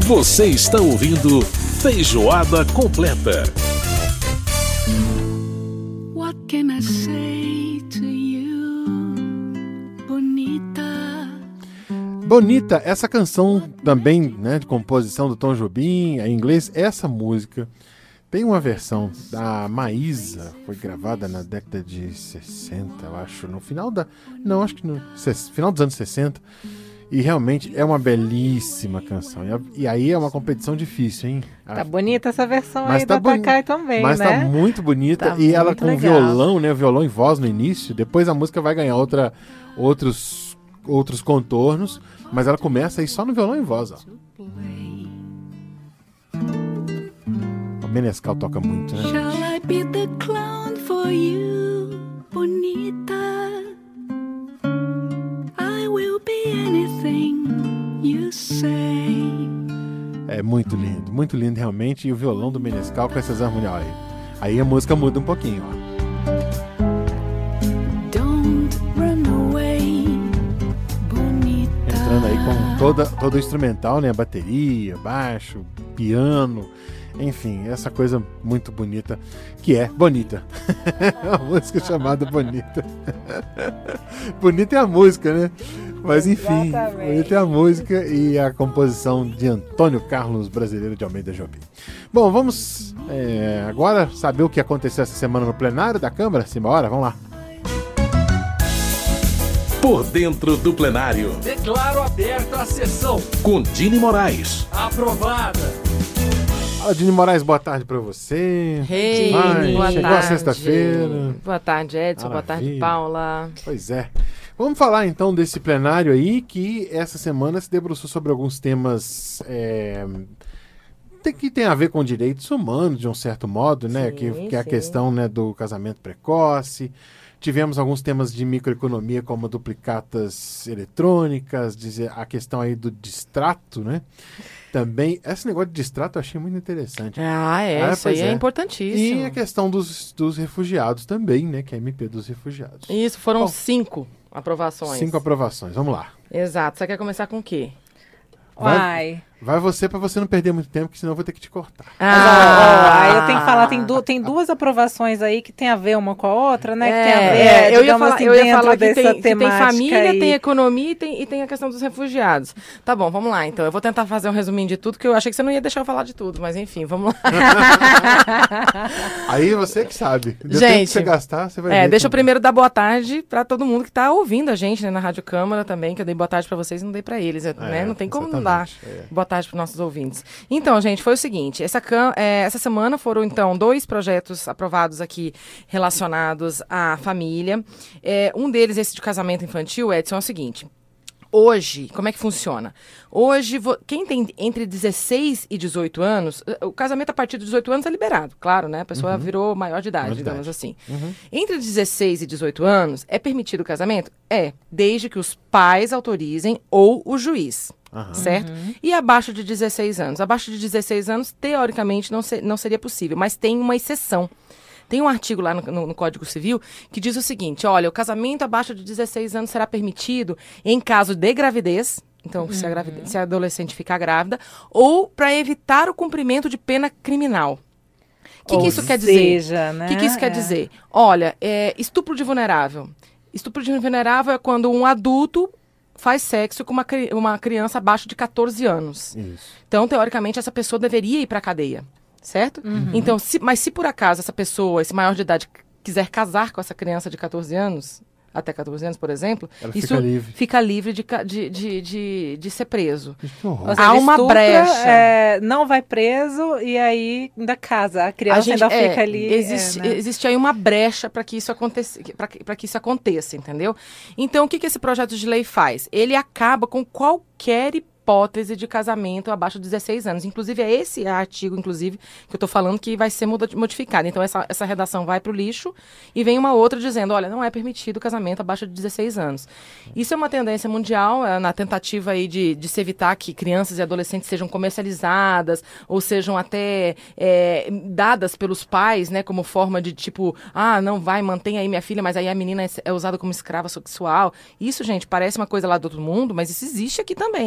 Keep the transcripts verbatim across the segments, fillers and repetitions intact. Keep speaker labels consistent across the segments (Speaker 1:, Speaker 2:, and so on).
Speaker 1: Você está ouvindo Feijoada Completa.
Speaker 2: What can I say to you, Bonita?
Speaker 3: Bonita, essa canção também, né, de composição do Tom Jobim, em inglês, essa música tem uma versão da Maísa, foi gravada na década de sessenta, eu acho, no final da... Não, acho que no final dos anos sessenta, e realmente é uma belíssima canção. E aí é uma competição difícil, hein?
Speaker 4: Tá bonita essa versão
Speaker 3: mas
Speaker 4: aí
Speaker 3: tá
Speaker 4: da
Speaker 3: boni...
Speaker 4: Takai também,
Speaker 3: mas
Speaker 4: né?
Speaker 3: Mas tá muito bonita,
Speaker 4: tá
Speaker 3: e ela
Speaker 4: muito
Speaker 3: com
Speaker 4: legal.
Speaker 3: violão, né, violão e voz no início, depois a música vai ganhar outra, outros, outros contornos, mas ela começa aí só no violão e voz, ó. O Menescal toca muito, né?
Speaker 2: Shall I be the clown for you, Bonita? I will be anything you say.
Speaker 3: É muito lindo, muito lindo realmente. E o violão do Menescal com essas harmonias aí. Aí a música muda um pouquinho, ó.
Speaker 2: Don't run away, Bonita.
Speaker 3: Entrando aí com toda, todo o instrumental, né? Bateria, baixo, piano. Enfim, essa coisa muito bonita, que é Bonita. É uma música chamada Bonita. Bonita é a música, né? Mas enfim,
Speaker 4: Exatamente.
Speaker 3: Bonita é a música e a composição de Antônio Carlos Brasileiro de Almeida Jobim. Bom, vamos é, agora saber o que aconteceu essa semana no plenário da Câmara. Simbora, vamos lá.
Speaker 1: Por dentro do plenário,
Speaker 5: Declaro aberta a sessão.
Speaker 1: com Dini Moraes.
Speaker 5: Aprovada.
Speaker 3: Fala, Dini Moraes, boa tarde pra você.
Speaker 4: Hey,
Speaker 3: Ai,
Speaker 4: boa
Speaker 3: chegou
Speaker 4: tarde.
Speaker 3: a sexta-feira.
Speaker 4: Boa tarde, Edson. Boa tarde,
Speaker 3: Maravilha.
Speaker 4: Paula.
Speaker 3: Pois é. Vamos falar então desse plenário aí que essa semana se debruçou sobre alguns temas é, tem, que tem a ver com direitos humanos, de um certo modo, né?
Speaker 4: Sim,
Speaker 3: Que, que é a
Speaker 4: sim.
Speaker 3: questão, né, do casamento precoce. Tivemos alguns temas de microeconomia, como duplicatas eletrônicas, dizer, a questão aí do distrato, né? Também, esse negócio de distrato eu achei muito interessante.
Speaker 4: Ah, é.
Speaker 3: Ah,
Speaker 4: isso
Speaker 3: pois
Speaker 4: aí é,
Speaker 3: é.
Speaker 4: importantíssimo.
Speaker 3: E a questão dos, dos refugiados também, né? Que é a M P dos refugiados.
Speaker 4: Isso, foram
Speaker 3: Bom,
Speaker 4: cinco aprovações.
Speaker 3: Cinco aprovações, vamos lá.
Speaker 4: Exato. Você quer começar com o quê?
Speaker 3: Vai-
Speaker 6: Uai.
Speaker 3: Vai você pra você não perder muito tempo, que senão eu vou ter que te cortar.
Speaker 6: Mas, ó, ó, aí eu tenho que falar, tem, du- tem duas aprovações aí que tem a ver uma com a outra, né? que tem a ver,
Speaker 4: É, eu ia
Speaker 6: digamos
Speaker 4: falar,
Speaker 6: assim,
Speaker 4: eu ia
Speaker 6: dentro
Speaker 4: falar que
Speaker 6: dessa
Speaker 4: tem, que tem
Speaker 6: temática
Speaker 4: família,
Speaker 6: aí.
Speaker 4: tem economia e tem, e tem a questão dos refugiados. Tá bom, vamos lá então. Eu vou tentar fazer um resuminho de tudo, que eu achei que você não ia deixar eu falar de tudo, mas enfim, vamos lá.
Speaker 3: Aí você que sabe. Deu tempo
Speaker 4: Gente,
Speaker 3: que você gastar, você vai
Speaker 4: É,
Speaker 3: ver
Speaker 4: deixa eu
Speaker 3: que-
Speaker 4: primeiro dar boa tarde pra todo mundo que tá ouvindo a gente, né, na Rádio Câmara também, que eu dei boa tarde pra vocês e não dei pra eles, né? Não tem como não dar
Speaker 3: exatamente, é.
Speaker 4: boa tarde pros nossos ouvintes. Então, gente, foi o seguinte, essa, cam- é, essa semana foram, então, dois projetos aprovados aqui relacionados à família. É, um deles, esse de casamento infantil, Edson, é o seguinte... Hoje, como é que funciona? Hoje, vo- quem tem entre dezesseis e dezoito anos, o casamento a partir dos dezoito anos é liberado, claro, né? A pessoa virou maior de idade,
Speaker 3: Maior de
Speaker 4: digamos
Speaker 3: idade.
Speaker 4: assim. Entre dezesseis e dezoito anos, é permitido o casamento? É, desde que os pais autorizem ou o juiz.
Speaker 3: Aham.
Speaker 4: Certo? E abaixo de dezesseis anos? Abaixo de dezesseis anos, teoricamente, não, se- não seria possível, mas tem uma exceção. Tem um artigo lá no, no- no Código Civil que diz o seguinte, olha, o casamento abaixo de dezesseis anos será permitido em caso de gravidez, então se, a gravide- se a adolescente ficar grávida, ou para evitar o cumprimento de pena criminal. O que, que
Speaker 6: Ou
Speaker 4: isso quer dizer?
Speaker 6: seja, né?
Speaker 4: O que, que isso quer
Speaker 6: É.
Speaker 4: dizer? Olha, é, estupro de vulnerável. Estupro de vulnerável é quando um adulto faz sexo com uma, cri- uma criança abaixo de catorze anos.
Speaker 3: Isso.
Speaker 4: Então, teoricamente, essa pessoa deveria ir para a cadeia, certo? Então, se, mas se por acaso essa pessoa, esse maior de idade, quiser casar com essa criança de catorze anos, até catorze anos, por exemplo,
Speaker 3: Ela
Speaker 4: isso
Speaker 3: fica livre.
Speaker 4: fica livre de, ca- de, de, de, de ser preso.
Speaker 3: Que horror.
Speaker 6: Ou seja,
Speaker 4: Há uma
Speaker 6: estupra,
Speaker 4: brecha.
Speaker 6: é, não vai preso e aí ainda casa. A criança ainda
Speaker 4: é,
Speaker 6: fica ali.
Speaker 4: Existe,
Speaker 6: é, né?
Speaker 4: existe aí uma brecha para que isso aconteça, para que, pra que isso aconteça, entendeu? Então, o que, que esse projeto de lei faz? Ele acaba com qualquer hipótese de casamento abaixo de dezesseis anos. Inclusive, é esse artigo, inclusive, que eu estou falando que vai ser muda- modificado. Então, essa, essa redação vai para o lixo e vem uma outra dizendo, olha, não é permitido casamento abaixo de dezesseis anos. Isso é uma tendência mundial, é, na tentativa aí de, de se evitar que crianças e adolescentes sejam comercializadas ou sejam até é, dadas pelos pais, né, como forma de, tipo, ah, não, vai, mantém aí minha filha, mas aí a menina é, é usada como escrava sexual. Isso, gente, parece uma coisa lá do outro mundo, mas isso existe aqui também, viu?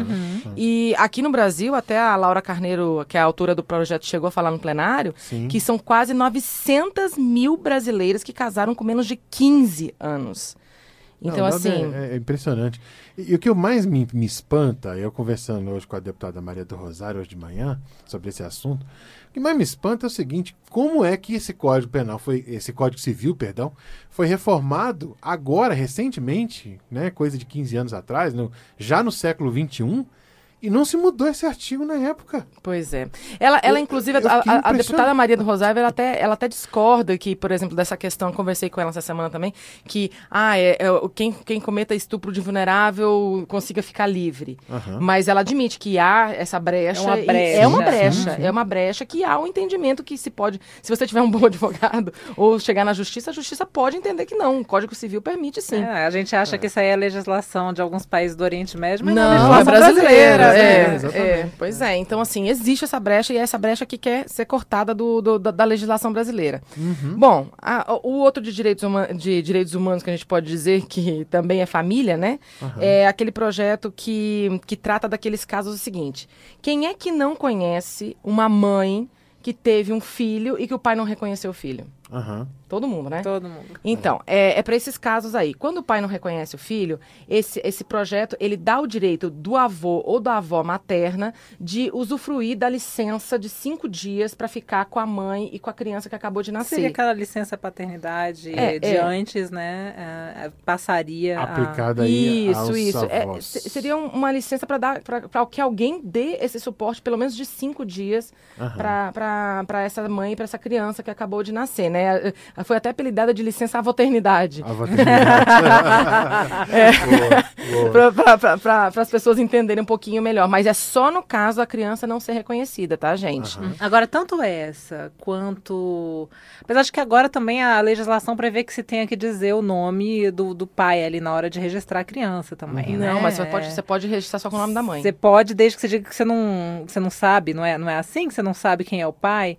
Speaker 6: Uhum.
Speaker 4: E aqui no Brasil, até a Laura Carneiro, que é a autora do projeto, chegou a falar no plenário,
Speaker 3: Sim.
Speaker 4: que são quase novecentas mil brasileiras que casaram com menos de quinze anos. Então,
Speaker 3: Não,
Speaker 4: assim...
Speaker 3: É, é impressionante. E, e o que mais me, me espanta, eu conversando hoje com a deputada Maria do Rosário, hoje de manhã, sobre esse assunto, o que mais me espanta é o seguinte, como é que esse Código Penal, foi, esse Código Civil, perdão, foi reformado agora, recentemente, né, coisa de quinze anos atrás, no, já no século vinte e um, e não se mudou esse artigo na época.
Speaker 4: Pois é. Ela, ela
Speaker 3: Eu-
Speaker 4: inclusive,
Speaker 3: eu
Speaker 4: a,
Speaker 3: fiquei
Speaker 4: a- a
Speaker 3: impressionado.
Speaker 4: deputada Maria do Rosário, ela até, ela até discorda que, por exemplo, dessa questão, conversei com ela essa semana também, que ah, é, é, o- quem, quem cometa estupro de vulnerável consiga ficar livre.
Speaker 3: Aham.
Speaker 4: Mas ela admite que há essa brecha.
Speaker 6: É uma
Speaker 4: e-
Speaker 6: brecha.
Speaker 4: É uma
Speaker 6: Sim,
Speaker 4: brecha.
Speaker 3: sim.
Speaker 4: É uma brecha que há um entendimento que se pode. Se você tiver um bom advogado ou chegar na justiça, a justiça pode entender que não. O Código Civil permite sim.
Speaker 6: É, a gente acha que isso aí é legislação de alguns países do Oriente Médio, mas
Speaker 4: Não,
Speaker 6: é
Speaker 4: é
Speaker 6: legislação
Speaker 4: brasileira.
Speaker 6: brasileira.
Speaker 4: É,
Speaker 3: né? Exatamente.
Speaker 4: é, pois é. Então, assim, existe essa brecha e é essa brecha que quer ser cortada do, do- da, da legislação brasileira. Bom, a- o outro de direitos, huma- de direitos humanos que a gente pode dizer que também é família, né? É aquele projeto que, que trata daqueles casos o seguinte. Quem é que não conhece uma mãe que teve um filho e que o pai não reconheceu o filho?
Speaker 3: Aham.
Speaker 4: Todo mundo, né?
Speaker 6: Todo mundo.
Speaker 4: Então, é, é para esses casos aí. Quando o pai não reconhece o filho, esse, esse projeto, ele dá o direito do avô ou da avó materna de usufruir da licença de cinco dias para ficar com a mãe e com a criança que acabou de nascer.
Speaker 6: Seria aquela licença paternidade
Speaker 4: É,
Speaker 6: de
Speaker 4: é.
Speaker 6: antes, né? é, passaria a...
Speaker 3: Aplicada aí
Speaker 4: Isso,
Speaker 3: aos
Speaker 4: isso. É,
Speaker 3: avós.
Speaker 4: se- seria um- uma licença para dar para que alguém dê esse suporte, pelo menos de cinco dias,
Speaker 3: Aham.
Speaker 4: para essa mãe e para essa criança que acabou de nascer, né? Foi até apelidada de licença avoternidade.
Speaker 3: A maternidade. Boa, boa.
Speaker 4: Para as pessoas entenderem um pouquinho melhor. Mas é só no caso da criança não ser reconhecida, tá, gente?
Speaker 3: Aham.
Speaker 6: Agora, tanto essa quanto... Apesar de que agora também a legislação prevê que se tenha que dizer o nome do, do pai ali na hora de registrar a criança também, né?
Speaker 4: Não, mas você pode, você pode registrar só com o nome da mãe.
Speaker 6: Você pode, desde que você diga que você não, que você não sabe, não é, não é assim? Que você não sabe quem é o pai?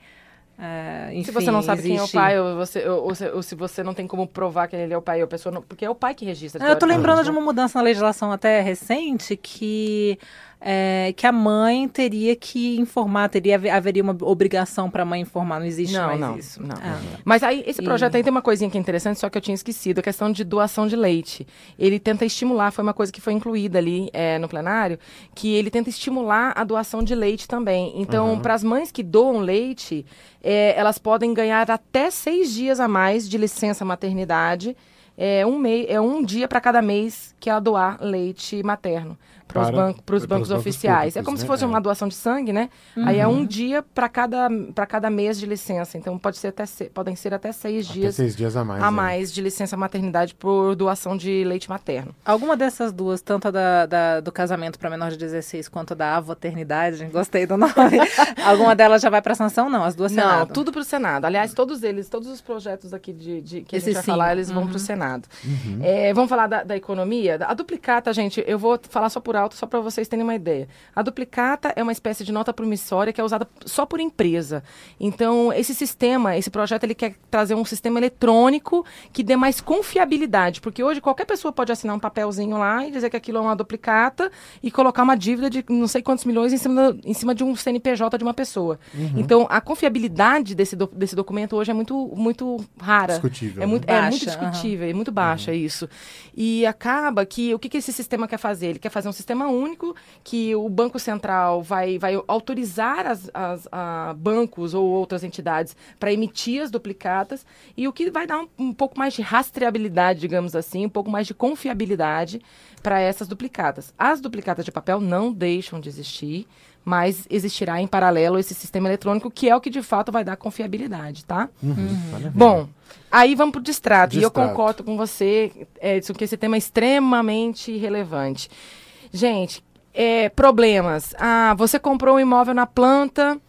Speaker 6: É, enfim,
Speaker 4: Se você não sabe quem é o
Speaker 6: existe-
Speaker 4: pai, ou, você, ou, ou se, ou se você não tem como provar que ele é o pai, ou a pessoa não, porque é o pai que registra.
Speaker 6: Eu tô lembrando de
Speaker 4: teoricamente,
Speaker 6: uma mudança na legislação até recente que, é, que a mãe teria que informar, teria, haveria uma obrigação para a mãe informar, não existe
Speaker 4: Não,
Speaker 6: mais
Speaker 4: não,
Speaker 6: isso.
Speaker 4: não.
Speaker 6: Ah.
Speaker 4: Mas aí, esse
Speaker 6: E-
Speaker 4: projeto aí tem uma coisinha que é interessante, só que eu tinha esquecido, a questão de doação de leite. Ele tenta estimular, foi uma coisa que foi incluída ali é, no plenário, que ele tenta estimular a doação de leite também. Então,
Speaker 3: Uhum.
Speaker 4: para as mães que doam leite, é, elas podem ganhar até seis dias a mais de licença maternidade. É um, mei, é um dia para cada mês que ela doar leite materno para os
Speaker 3: Para-
Speaker 4: ban
Speaker 3: para os
Speaker 4: bancos
Speaker 3: bancos
Speaker 4: oficiais. É
Speaker 3: públicos,
Speaker 4: como
Speaker 3: né?
Speaker 4: se fosse
Speaker 3: É.
Speaker 4: uma doação de sangue, né? Aí é um dia para cada, para cada mês de licença. Então pode ser até se- podem ser até seis
Speaker 3: Até
Speaker 4: dias
Speaker 3: seis dias a mais.
Speaker 4: a
Speaker 3: é.
Speaker 4: mais de licença maternidade por doação de leite materno.
Speaker 6: Alguma dessas duas, tanto a da, da- do casamento para menor de dezesseis quanto a da avoternidade, gostei do nome, alguma delas já vai para sanção? Não, as duas
Speaker 4: Não,
Speaker 6: Senado.
Speaker 4: tudo para o Senado. Aliás, todos eles, todos os projetos aqui de, de- que a
Speaker 6: Esses
Speaker 4: gente vai
Speaker 6: cinco.
Speaker 4: falar, eles vão
Speaker 6: Uhum.
Speaker 4: para o Senado.
Speaker 3: Uhum.
Speaker 4: É, vamos falar da, da economia. A duplicata, gente, eu vou falar só por alto, só para vocês terem uma ideia. A duplicata é uma espécie de nota promissória que é usada só por empresa. Então, esse sistema, esse projeto, ele quer trazer um sistema eletrônico que dê mais confiabilidade, porque hoje qualquer pessoa pode assinar um papelzinho lá e dizer que aquilo é uma duplicata e colocar uma dívida de não sei quantos milhões em cima, em cima de um C N P J de uma pessoa. Então, a confiabilidade desse, do- desse documento hoje é muito, muito rara.
Speaker 3: Discutível,
Speaker 4: É
Speaker 3: né?
Speaker 4: muito, é muito
Speaker 6: Baixa,
Speaker 4: discutível, é muito baixa isso. E acaba que o que, que esse sistema quer fazer? Ele quer fazer um sistema único que o Banco Central vai, vai autorizar as, as a bancos ou outras entidades para emitir as duplicatas e o que vai dar um, um pouco mais de rastreabilidade, digamos assim, um pouco mais de confiabilidade para essas duplicatas. As duplicatas de papel não deixam de existir, mas existirá em paralelo esse sistema eletrônico que é o que de fato vai dar confiabilidade, tá?
Speaker 3: Maravilha.
Speaker 4: Bom, aí vamos para o distrato. E eu
Speaker 3: Distrato.
Speaker 4: concordo com você, Edson, que esse tema é extremamente relevante. Gente, é, problemas. Ah, você comprou um imóvel na planta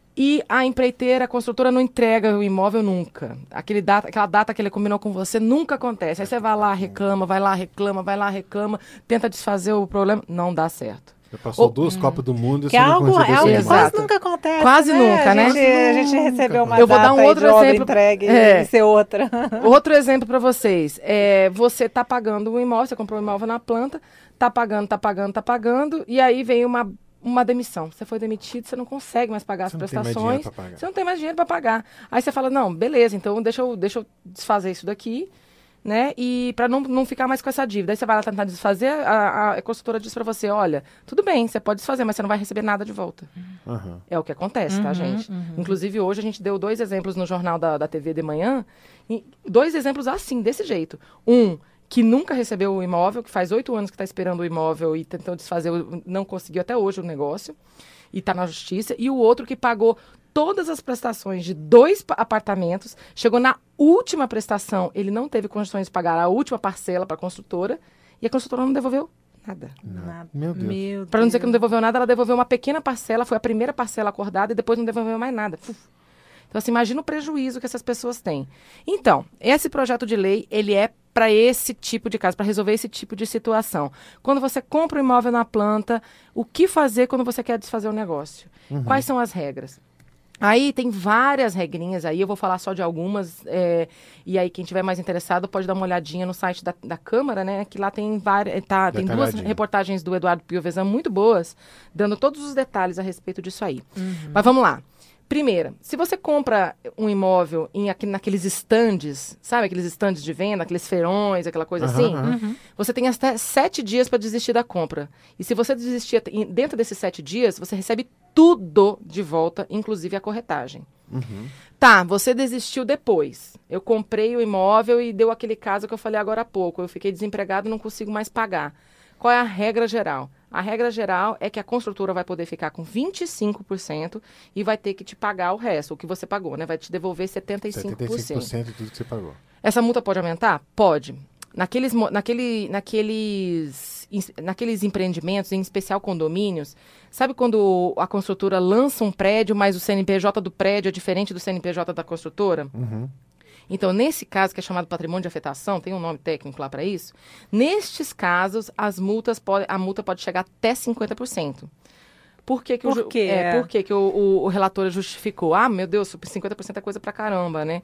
Speaker 4: e a empreiteira, a construtora não entrega o imóvel nunca. Aquele data, aquela data que ele combinou com você nunca acontece. Aí você vai lá, reclama, vai lá, reclama, vai lá, reclama, tenta desfazer o problema. Não dá certo.
Speaker 3: Já passou
Speaker 4: Ou-
Speaker 3: duas Copas do Mundo e
Speaker 6: Que é
Speaker 3: você não
Speaker 6: algo,
Speaker 3: recebeu
Speaker 6: é algo que
Speaker 3: esse
Speaker 6: quase
Speaker 4: Exato.
Speaker 6: nunca acontece.
Speaker 4: Quase
Speaker 6: né?
Speaker 4: nunca,
Speaker 6: a
Speaker 4: né?
Speaker 6: Gente, a gente recebeu uma
Speaker 4: Eu vou dar um
Speaker 6: data aí
Speaker 4: outro
Speaker 6: de obra
Speaker 4: exemplo.
Speaker 6: entregue
Speaker 4: É.
Speaker 6: e ser outra.
Speaker 4: Outro exemplo para vocês. É, você tá pagando um imóvel, você comprou um imóvel na planta, tá pagando, tá pagando, tá pagando, e aí vem uma, uma demissão. Você foi demitido, você não consegue mais pagar
Speaker 3: Você
Speaker 4: as
Speaker 3: não tem mais
Speaker 4: prestações.
Speaker 3: dinheiro pra pagar.
Speaker 4: Você não tem mais dinheiro para pagar. Aí você fala, não, beleza, então deixa eu, deixa eu desfazer isso daqui, né? E para não, não ficar mais com essa dívida. Aí você vai lá tentar desfazer, a, a construtora diz para você, olha, tudo bem, você pode desfazer, mas você não vai receber nada de volta.
Speaker 3: Aham.
Speaker 4: É o que acontece, tá, gente? Inclusive, hoje a gente deu dois exemplos no jornal da, da T V de manhã. E dois exemplos assim, desse jeito. Um, que nunca recebeu o imóvel, que faz oito anos que está esperando o imóvel e tentou desfazer, o- não conseguiu até hoje o negócio, e está na justiça. E o outro que pagou todas as prestações de dois pa- apartamentos, chegou na última prestação, ele não teve condições de pagar a última parcela para a construtora, e a construtora não devolveu nada.
Speaker 6: Nada.
Speaker 3: Meu Deus.
Speaker 6: Meu
Speaker 4: Para não dizer que não
Speaker 6: Deus.
Speaker 4: devolveu nada, ela devolveu uma pequena parcela, foi a primeira parcela acordada e depois não devolveu mais nada. Fuf. Então, assim, imagina o prejuízo que essas pessoas têm. Então, esse projeto de lei, ele é para esse tipo de caso, para resolver esse tipo de situação. Quando você compra um imóvel na planta, o que fazer quando você quer desfazer o negócio? Quais são as regras? Aí tem várias regrinhas aí, eu vou falar só de algumas, é, e aí quem tiver mais interessado pode dar uma olhadinha no site da, da Câmara, né, que lá tem várias, tá, tem duas
Speaker 3: Detalhadinho.
Speaker 4: reportagens do Eduardo Piovesan muito boas, dando todos os detalhes a respeito disso aí. Mas vamos lá. Primeira, se você compra um imóvel em, aqui, naqueles estandes, sabe aqueles estandes de venda, aqueles feirões, aquela coisa
Speaker 3: Aham,
Speaker 4: assim,
Speaker 3: aham.
Speaker 4: você tem até sete dias para desistir da compra. E se você desistir em- dentro desses sete dias, você recebe tudo de volta, inclusive a corretagem. Tá, você desistiu depois. Eu comprei o imóvel e deu aquele caso que eu falei agora há pouco. Eu fiquei desempregado e não consigo mais pagar. Qual é a regra geral? A regra geral é que a construtora vai poder ficar com vinte e cinco por cento e vai ter que te pagar o resto, o que você pagou, né? Vai te devolver setenta e cinco por cento.
Speaker 3: setenta e cinco por cento de tudo que você pagou.
Speaker 4: Essa multa pode aumentar? Pode. Naqueles, mo- naquele, naqueles, ins- naqueles empreendimentos, em especial condomínios, sabe quando a construtora lança um prédio, mas o C N P J do prédio é diferente do C N P J da construtora?
Speaker 3: Uhum.
Speaker 4: Então, nesse caso, que é chamado patrimônio de afetação, tem um nome técnico lá para isso, nestes casos, as multas pode, a multa pode chegar até cinquenta por cento. Por que, que, o,
Speaker 6: Por
Speaker 4: ju-
Speaker 6: quê?
Speaker 4: É, por que, que o, o, o relator justificou? Ah, meu Deus, cinquenta por cento é coisa pra caramba, né?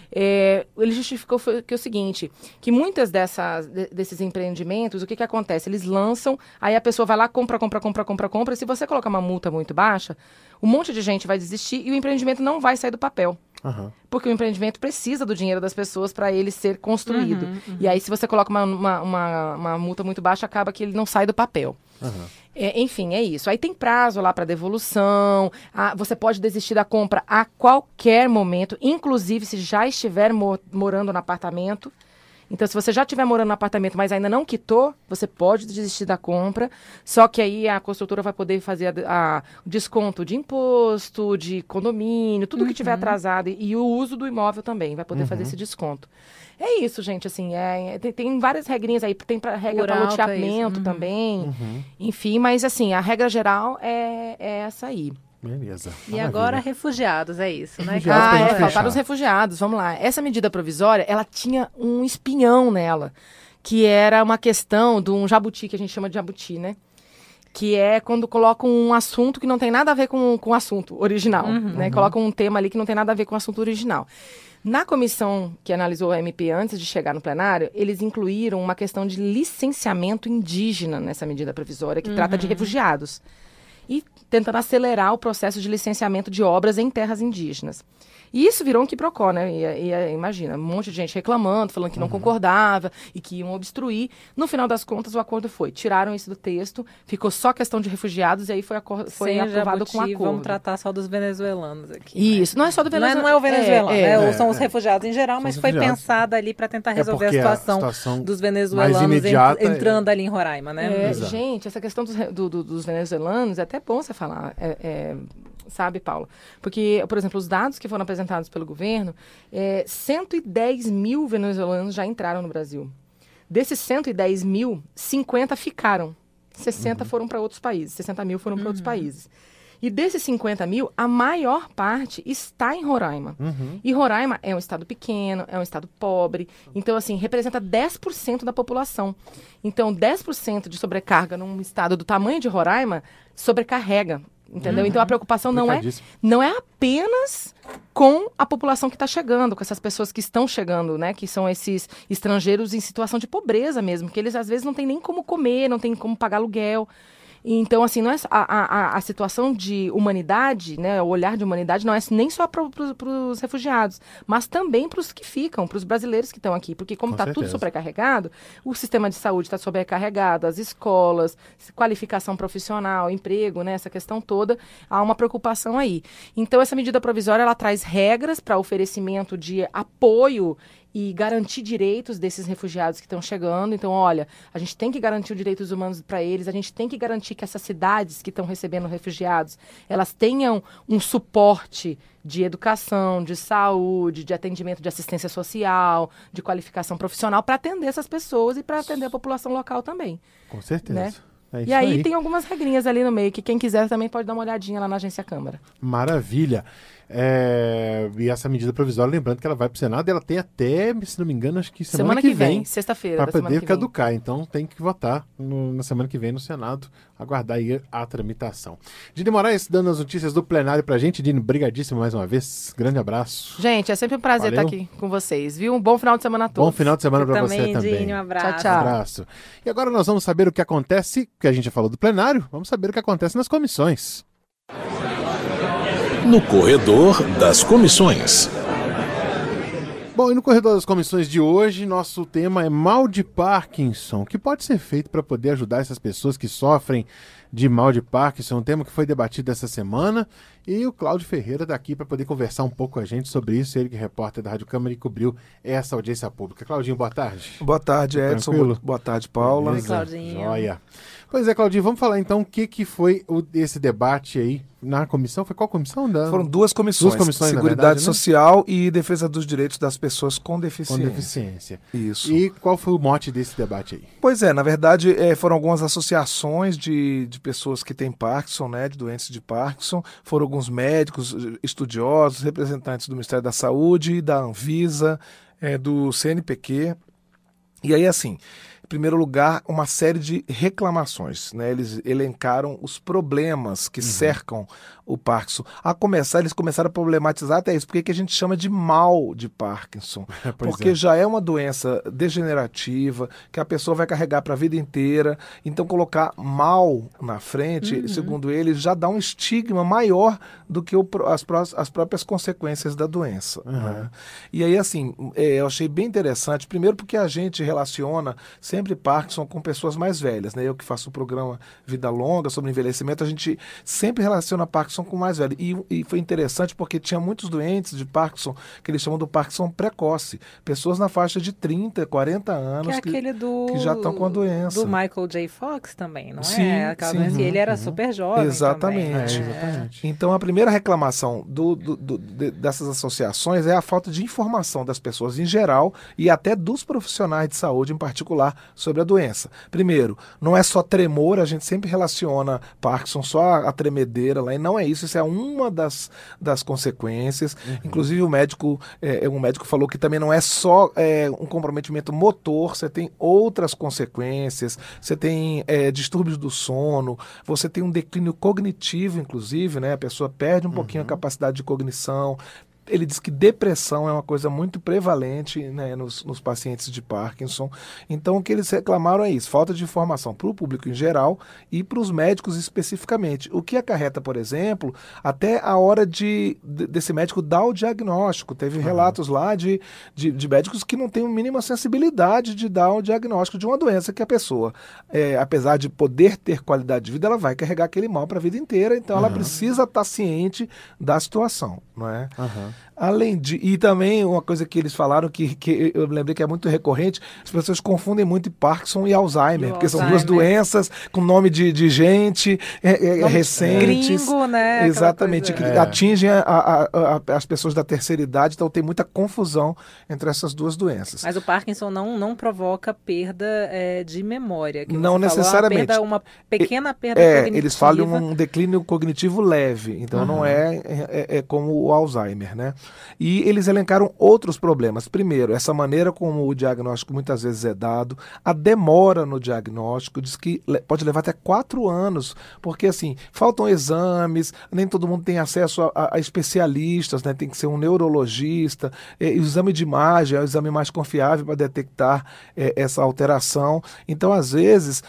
Speaker 4: É, ele justificou foi, que é o seguinte, que muitas dessas, de- desses empreendimentos, o que, que acontece? Eles lançam, aí a pessoa vai lá, compra, compra, compra, compra, compra, e se você colocar uma multa muito baixa, um monte de gente vai desistir e o empreendimento não vai sair do papel.
Speaker 3: Aham.
Speaker 4: Porque o empreendimento precisa do dinheiro das pessoas para ele ser construído. E aí, se você coloca uma, uma, uma, uma multa muito baixa, acaba que ele não sai do papel.
Speaker 3: Aham.
Speaker 4: É, enfim, é isso. Aí tem prazo lá para devolução. Ah, você pode desistir da compra a qualquer momento, inclusive se já estiver mo- morando no apartamento. Então, se você já estiver morando no apartamento, mas ainda não quitou, você pode desistir da compra. Só que aí a construtora vai poder fazer a, a- o desconto de imposto, de condomínio, tudo que tiver atrasado. E, e o uso do imóvel também vai poder fazer esse desconto. É isso, gente. Assim, é, é- tem, tem várias regrinhas aí. Tem pra, regra
Speaker 6: Por
Speaker 4: para
Speaker 6: alto, é
Speaker 4: loteamento
Speaker 6: isso. Uhum.
Speaker 4: também. Enfim, mas assim, a regra geral é, é essa aí.
Speaker 3: Beleza.
Speaker 6: E
Speaker 3: Maravilha.
Speaker 6: agora refugiados, é isso, né?
Speaker 3: Refugiados pra
Speaker 4: Ah,
Speaker 3: gente
Speaker 4: é,
Speaker 3: fechar.
Speaker 4: faltaram os refugiados, vamos lá. Essa medida provisória, ela tinha um espinhão nela, que era uma questão de um jabuti, que a gente chama de jabuti, né? Que é quando colocam um assunto que não tem nada a ver com, com o assunto original, né? Colocam um tema ali que não tem nada a ver com o assunto original. Na comissão que analisou a M P antes de chegar no plenário, eles incluíram uma questão de licenciamento indígena nessa medida provisória, que trata de refugiados. E tentando acelerar o processo de licenciamento de obras em terras indígenas. E isso virou um quiprocó, né? E, e, imagina, um monte de gente reclamando, falando que não concordava e que iam obstruir. No final das contas, o acordo foi, tiraram isso do texto, ficou só questão de refugiados e aí foi, acor- foi
Speaker 6: Sem
Speaker 4: aprovado
Speaker 6: jabuti,
Speaker 4: com acordo.
Speaker 6: vamos tratar só dos venezuelanos aqui. né?
Speaker 4: Isso, não é só do
Speaker 6: Não é,
Speaker 4: Venezuela.
Speaker 6: não é o venezuelano,
Speaker 4: é,
Speaker 6: né?
Speaker 4: é.
Speaker 6: Ou são os
Speaker 3: é.
Speaker 6: refugiados em geral,
Speaker 3: São
Speaker 6: mas
Speaker 3: os
Speaker 6: foi
Speaker 3: refugiados.
Speaker 6: pensada ali para tentar
Speaker 3: É
Speaker 6: resolver
Speaker 3: porque
Speaker 6: a
Speaker 3: a
Speaker 6: situação,
Speaker 3: situação
Speaker 6: dos
Speaker 3: mais
Speaker 6: venezuelanos
Speaker 3: imediata
Speaker 6: en-
Speaker 3: é-
Speaker 6: entrando ali em Roraima, né?
Speaker 4: É,
Speaker 3: Exato.
Speaker 4: gente, essa questão dos, re- do- do- dos venezuelanos é até bom você falar, é, é, sabe, Paulo? Porque, por exemplo, os dados que foram apresentados pelo governo, é, cento e dez mil venezuelanos já entraram no Brasil. Desses cento e dez mil, cinquenta ficaram. sessenta foram para outros países, sessenta mil foram para outros países. E desses cinquenta mil, a maior parte está em Roraima.
Speaker 3: Uhum.
Speaker 4: E Roraima é um estado pequeno, é um estado pobre. Então, assim, representa dez por cento da população. Então, dez por cento de sobrecarga num estado do tamanho de Roraima sobrecarrega. Entendeu? Então, a preocupação não é,
Speaker 3: Complicadíssimo.
Speaker 4: não é apenas com a população que está chegando, com essas pessoas que estão chegando, né? Que são esses estrangeiros em situação de pobreza mesmo, que eles às vezes não têm nem como comer, não têm como pagar aluguel. Então, assim, não é a, a, a situação de humanidade, né, o olhar de humanidade não é nem só para os refugiados, mas também para os que ficam, para os brasileiros que estão aqui. Porque como está tudo sobrecarregado, o sistema de saúde está sobrecarregado, as escolas, qualificação profissional, emprego, né, essa questão toda, há uma preocupação aí. Então, essa medida provisória, ela traz regras para oferecimento de apoio e garantir direitos desses refugiados que estão chegando. Então, olha, a gente tem que garantir os direitos humanos para eles, a gente tem que garantir que essas cidades que estão recebendo refugiados, elas tenham um suporte de educação, de saúde, de atendimento de assistência social, de qualificação profissional para atender essas pessoas e para atender a população local também.
Speaker 3: Com certeza.
Speaker 4: Né?
Speaker 3: É isso
Speaker 4: e aí,
Speaker 3: aí
Speaker 4: tem algumas regrinhas ali no meio, que quem quiser também pode dar uma olhadinha lá na Agência Câmara.
Speaker 3: Maravilha. É, e essa medida provisória, lembrando que ela vai para o Senado, ela tem até, se não me engano, acho que semana,
Speaker 4: semana
Speaker 3: que,
Speaker 4: que vem,
Speaker 3: vem
Speaker 4: sexta-feira
Speaker 3: para
Speaker 4: da semana
Speaker 3: poder
Speaker 4: que vem.
Speaker 3: caducar. Então tem que votar no, na semana que vem no Senado, aguardar aí a tramitação. Dini Moraes dando as notícias do plenário pra gente. Dini, brigadíssimo mais uma vez. Grande abraço.
Speaker 4: Gente, é sempre um prazer
Speaker 3: Valeu.
Speaker 4: estar aqui com vocês, viu? Um bom final de semana a todos.
Speaker 3: Bom final de semana para
Speaker 6: também,
Speaker 3: você também.
Speaker 6: Dini, um abraço.
Speaker 4: Tchau, tchau.
Speaker 3: Um abraço. E agora nós vamos saber o que acontece, que a gente já falou do plenário, vamos saber o que acontece nas comissões.
Speaker 1: No corredor das comissões.
Speaker 3: Bom, e no corredor das comissões de hoje, nosso tema é mal de Parkinson. O que pode ser feito para poder ajudar essas pessoas que sofrem de mal de Parkinson? Um tema que foi debatido essa semana. E o Cláudio Ferreira está aqui para poder conversar um pouco com a gente sobre isso. Ele que é repórter da Rádio Câmara e cobriu essa audiência pública. Claudinho, boa tarde.
Speaker 7: Boa tarde, Edson.
Speaker 3: Tranquilo?
Speaker 7: Boa tarde, Paula.
Speaker 3: Beleza?
Speaker 6: Claudinho.
Speaker 3: Joia. Pois é, Claudinho, vamos falar então o que, que foi o, esse debate aí na comissão. Foi qual comissão? Da...
Speaker 7: Foram duas comissões,
Speaker 3: Duas comissões, na
Speaker 7: Seguridade
Speaker 3: verdade, né?
Speaker 7: Social e Defesa dos Direitos das Pessoas com
Speaker 3: Com
Speaker 7: Deficiência.
Speaker 3: deficiência.
Speaker 7: Isso.
Speaker 3: E qual foi o mote desse debate aí?
Speaker 7: Pois é, na verdade, é, foram algumas associações de, de pessoas que têm Parkinson, né, de doentes de Parkinson. Foram alguns médicos, estudiosos, representantes do Ministério da Saúde, da Anvisa, é, do C N P Q. E aí, assim, em primeiro lugar, uma série de reclamações, né? Eles elencaram os problemas que uhum. cercam o Parkinson. A começar, eles começaram a problematizar até isso. Por que que a gente chama de mal de Parkinson? Porque é. já é uma doença degenerativa, que a pessoa vai carregar para a vida inteira. Então, colocar mal na frente, uhum. segundo eles, já dá um estigma maior do que o, as, as próprias consequências da doença. Uhum. Né? E aí, assim, é, eu achei bem interessante. Primeiro porque a gente relaciona sempre Parkinson com pessoas mais velhas, né? Eu que faço o programa Vida Longa sobre envelhecimento, a gente sempre relaciona Parkinson com mais velho. E, e foi interessante porque tinha muitos doentes de Parkinson que eles chamam do Parkinson precoce. Pessoas na faixa de trinta, quarenta anos
Speaker 6: que, é
Speaker 7: que,
Speaker 6: aquele do,
Speaker 7: que já estão com a doença.
Speaker 6: Do Michael J. Fox também, não
Speaker 7: sim,
Speaker 6: é? Aquela
Speaker 7: sim.
Speaker 6: doença, e ele era
Speaker 3: Uhum.
Speaker 6: super jovem.
Speaker 7: Exatamente.
Speaker 6: Também,
Speaker 3: É,
Speaker 6: né?
Speaker 3: exatamente.
Speaker 7: Então, a primeira reclamação do, do, do, de, dessas associações é a falta de informação das pessoas em geral e até dos profissionais de saúde em particular sobre a doença. Primeiro, não é só tremor, a gente sempre relaciona Parkinson só a, a tremedeira lá, e não é isso, isso é uma das, das consequências. Uhum. Inclusive, o médico, é, um médico falou que também não é só é, um comprometimento motor, você tem outras consequências, você tem é, distúrbios do sono, você tem um declínio cognitivo, inclusive, né? A pessoa perde um uhum. pouquinho a capacidade de cognição. Ele diz que depressão é uma coisa muito prevalente, né, nos, nos pacientes de Parkinson. Então, o que eles reclamaram é isso, falta de informação para o público em geral e para os médicos especificamente. O que acarreta, por exemplo, até a hora de, de desse médico dar o diagnóstico. Teve uhum. relatos lá de, de, de médicos que não têm a mínima sensibilidade de dar o diagnóstico de uma doença que a pessoa, é, apesar de poder ter qualidade de vida, ela vai carregar aquele mal para a vida inteira. Então, uhum. ela precisa estar ciente da situação, não é?
Speaker 3: Uhum.
Speaker 7: Além de... E também uma coisa que eles falaram que, que eu lembrei que é muito recorrente, as pessoas confundem muito Parkinson e Alzheimer,
Speaker 6: E o
Speaker 7: porque são
Speaker 6: Alzheimer.
Speaker 7: duas doenças com nome de, de gente é, é,
Speaker 6: Nome
Speaker 7: recentes.
Speaker 6: gringo, né? Aquela
Speaker 7: Exatamente,
Speaker 6: coisa-
Speaker 7: que
Speaker 3: É.
Speaker 7: atingem a- a- a- as pessoas da terceira idade, então tem muita confusão entre essas duas doenças.
Speaker 6: Mas o Parkinson não, não provoca perda é, de memória. Que
Speaker 7: Não
Speaker 6: você falou,
Speaker 7: necessariamente.
Speaker 6: É uma, perda, uma pequena perda
Speaker 7: É,
Speaker 6: cognitiva.
Speaker 7: eles falam um declínio cognitivo leve, então não
Speaker 3: Aham.
Speaker 7: é, é, é como o Alzheimer, né? E eles elencaram outros problemas. Primeiro, essa maneira como o diagnóstico muitas vezes é dado, a demora no diagnóstico, diz que le- pode levar até quatro anos, porque assim, faltam exames, nem todo mundo tem acesso a, a- a especialistas, né? Tem que ser um neurologista, e, e o exame de imagem é o exame mais confiável para detectar eh, essa alteração. Então, às vezes,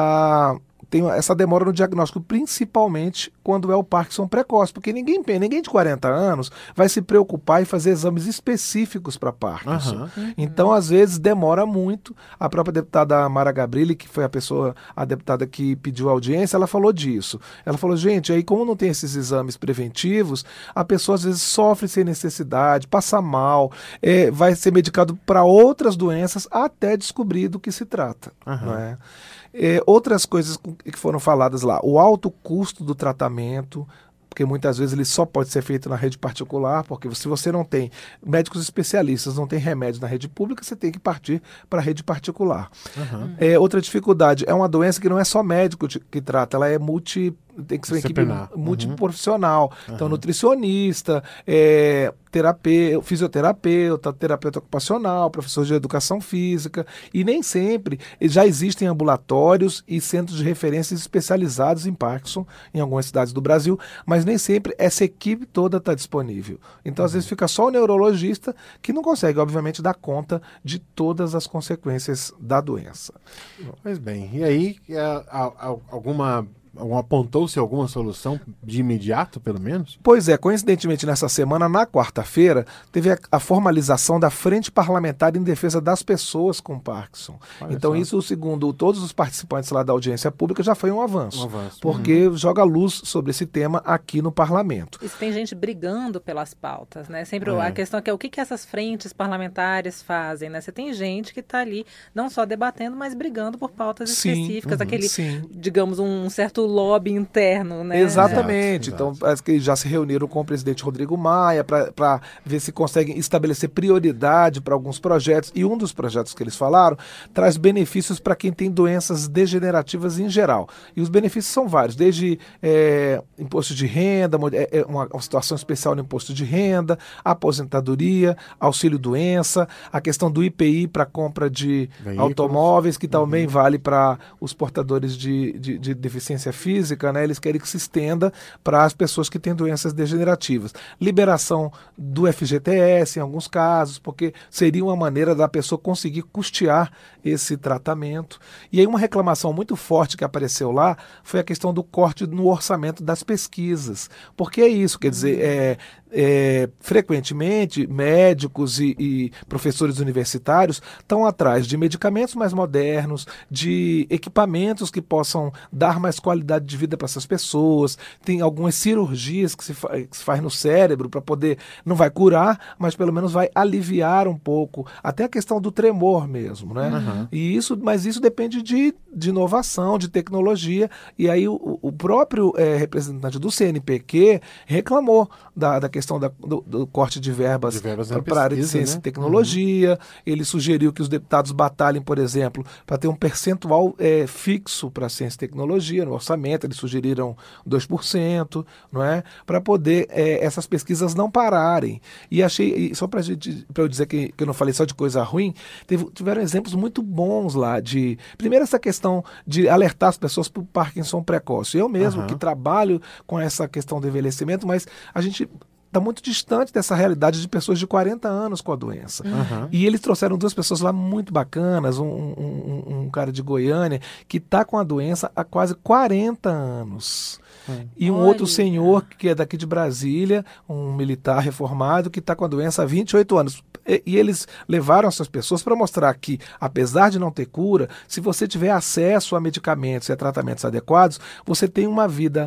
Speaker 7: a tem essa demora no diagnóstico, principalmente quando é o Parkinson precoce, porque ninguém, ninguém de quarenta anos vai se preocupar em fazer exames específicos para Parkinson.
Speaker 3: Aham.
Speaker 7: Então, às vezes, demora muito. A própria deputada Mara Gabrilli, que foi a pessoa, a deputada que pediu audiência, ela falou disso. Ela falou, gente, aí como não tem esses exames preventivos, a pessoa às vezes sofre sem necessidade, passa mal, eh, vai ser medicado para outras doenças até descobrir do que se trata.
Speaker 3: Aham.
Speaker 7: Não é? É, outras coisas com- que foram faladas lá, o alto custo do tratamento, porque muitas vezes ele só pode ser feito na rede particular, porque se você não tem médicos especialistas, não tem remédio na rede pública, você tem que partir para a rede particular.
Speaker 3: Aham.
Speaker 7: É, outra dificuldade, é uma doença que não é só médico de- que trata, ela é multi... Tem que ser uma equipe
Speaker 3: Disciplinar. Uhum.
Speaker 7: multiprofissional. Então, nutricionista, é, terapeuta, fisioterapeuta, terapeuta ocupacional, professor de educação física. E nem sempre já existem ambulatórios e centros de referências especializados em Parkinson em algumas cidades do Brasil, mas nem sempre essa equipe toda está disponível. Então, às vezes, fica só o neurologista que não consegue, obviamente, dar conta de todas as consequências da doença.
Speaker 3: Pois bem, e aí, é, a- a- alguma, algum- apontou-se alguma solução de imediato, pelo menos?
Speaker 7: Pois é, coincidentemente nessa semana, na quarta-feira, teve a, a formalização da Frente Parlamentar em Defesa das Pessoas com Parkinson.
Speaker 3: Olha
Speaker 7: Então
Speaker 3: só.
Speaker 7: isso, segundo todos os participantes lá da audiência pública, já foi um avanço.
Speaker 3: Um avanço.
Speaker 7: Porque joga luz sobre esse tema aqui no parlamento.
Speaker 6: Isso tem gente brigando pelas pautas, né? Sempre
Speaker 3: É.
Speaker 6: a questão é que é o que, que essas frentes parlamentares fazem, né? Você tem gente que está ali não só debatendo, mas brigando por pautas
Speaker 7: Sim,
Speaker 6: específicas,
Speaker 7: uhum,
Speaker 6: aquele,
Speaker 7: sim.
Speaker 6: digamos, um certo lobby interno, né?
Speaker 7: Exatamente.
Speaker 3: Exato,
Speaker 7: Então,
Speaker 3: exato.
Speaker 7: parece que eles já se reuniram com o presidente Rodrigo Maia para ver se conseguem estabelecer prioridade para alguns projetos. E um dos projetos que eles falaram traz benefícios para quem tem doenças degenerativas em geral. E os benefícios são vários, desde é, imposto de renda, mo- é, é uma, uma situação especial no imposto de renda, aposentadoria, auxílio-doença, a questão do I P I para compra de
Speaker 3: Veículos.
Speaker 7: automóveis, que também vale para os portadores de, de, de deficiência física, né? Eles querem que se estenda para as pessoas que têm doenças degenerativas. Liberação do F G T S em alguns casos, porque seria uma maneira da pessoa conseguir custear esse tratamento. E aí uma reclamação muito forte que apareceu lá foi a questão do corte no orçamento das pesquisas. Porque é isso, quer dizer, é, é, frequentemente médicos e, e professores universitários estão atrás de medicamentos mais modernos, de equipamentos que possam dar mais qualidade de vida para essas pessoas. Tem algumas cirurgias que se, fa que se faz no cérebro para poder, não vai curar, mas pelo menos vai aliviar um pouco, até a questão do tremor mesmo, né?
Speaker 3: Uhum.
Speaker 7: E isso, mas isso depende de, de inovação, de tecnologia, e aí o, o próprio eh, representante do C N P Q reclamou da, da questão da, do, do corte de verbas,
Speaker 3: De verbas na
Speaker 7: para a área de
Speaker 3: pesquisa,
Speaker 7: ciência
Speaker 3: né?
Speaker 7: e tecnologia. Ele sugeriu que os deputados batalhem, por exemplo, para ter um percentual eh, fixo para ciência e tecnologia no orçamento. Eles sugeriram dois por cento, não é? Para poder eh, essas pesquisas não pararem. E achei, e só para eu dizer que, que eu não falei só de coisa ruim, teve, tiveram exemplos muito bons lá de, primeiro, essa questão de alertar as pessoas para o Parkinson precoce. Eu mesmo,
Speaker 3: Aham.
Speaker 7: que trabalho com essa questão do envelhecimento, mas a gente está muito distante dessa realidade de pessoas de quarenta anos com a doença.
Speaker 3: Aham.
Speaker 7: E eles trouxeram duas pessoas lá muito bacanas, um, um, um- um cara de Goiânia que está com a doença há quase quarenta anos. E um
Speaker 6: Olha.
Speaker 7: outro senhor que é daqui de Brasília, um militar reformado, que está com a doença há vinte e oito anos. E, e eles levaram essas pessoas para mostrar que, apesar de não ter cura, se você tiver acesso a medicamentos e a tratamentos adequados, você tem uma vida